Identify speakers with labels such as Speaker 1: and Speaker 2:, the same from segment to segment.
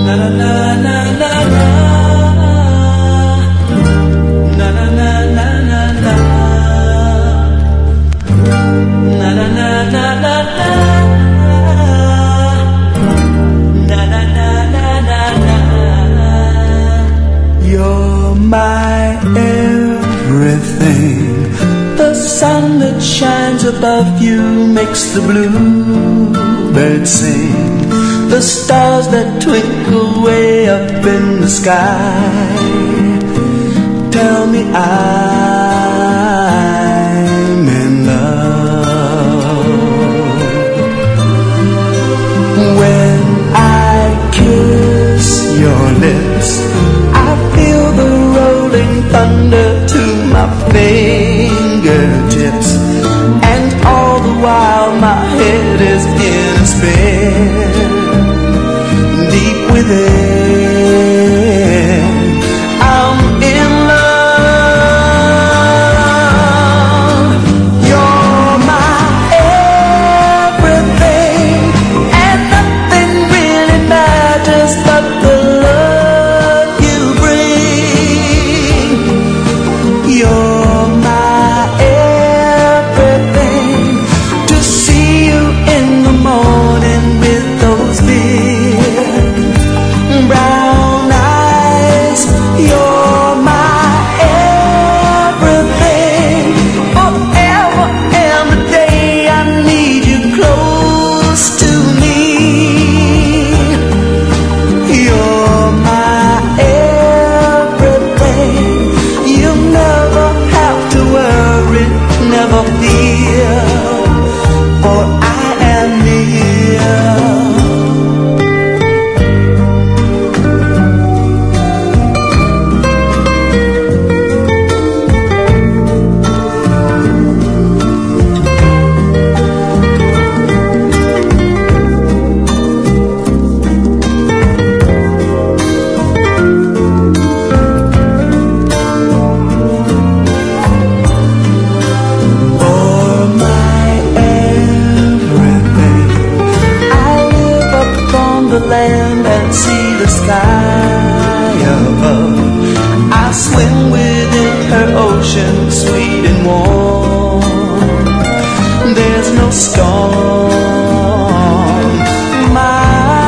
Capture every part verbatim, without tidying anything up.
Speaker 1: Above you makes the bluebirds sing, the stars that twinkle way up in the sky tell me I'm in love. When I kiss your lips, I feel the rolling thunder to my fingertips, while my head is in a spin. Deep within, I'm in love. You're my everything, and nothing really matters but the love you bring. You're my everything. Morning with those big brown eyes, you're my everything. Forever and the day I need you close to me. You're my everything. You'll never have to worry, never fear, for I land and see the sky above. I swim within her ocean, sweet and warm. There's no storm, my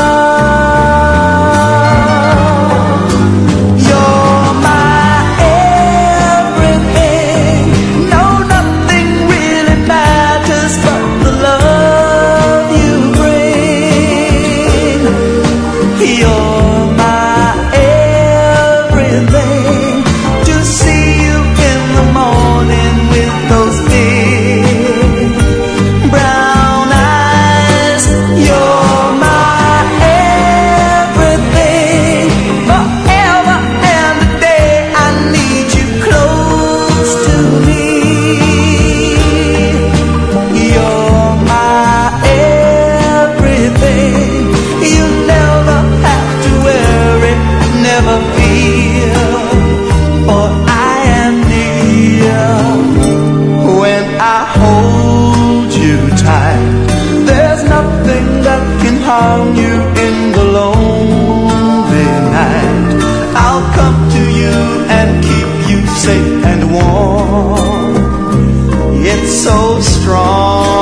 Speaker 1: love. You're my everything. No, nothing really matters but the love you bring. You're my everything. To see you in the morning with those big brown eyes, you're my everything. Forever and the day I need you close to me. You're my everything. You never have to worry, never fear, for I am near. When I hold you tight, there's nothing that can harm you in the lonely night. I'll come to you and keep you safe and warm. It's so strong.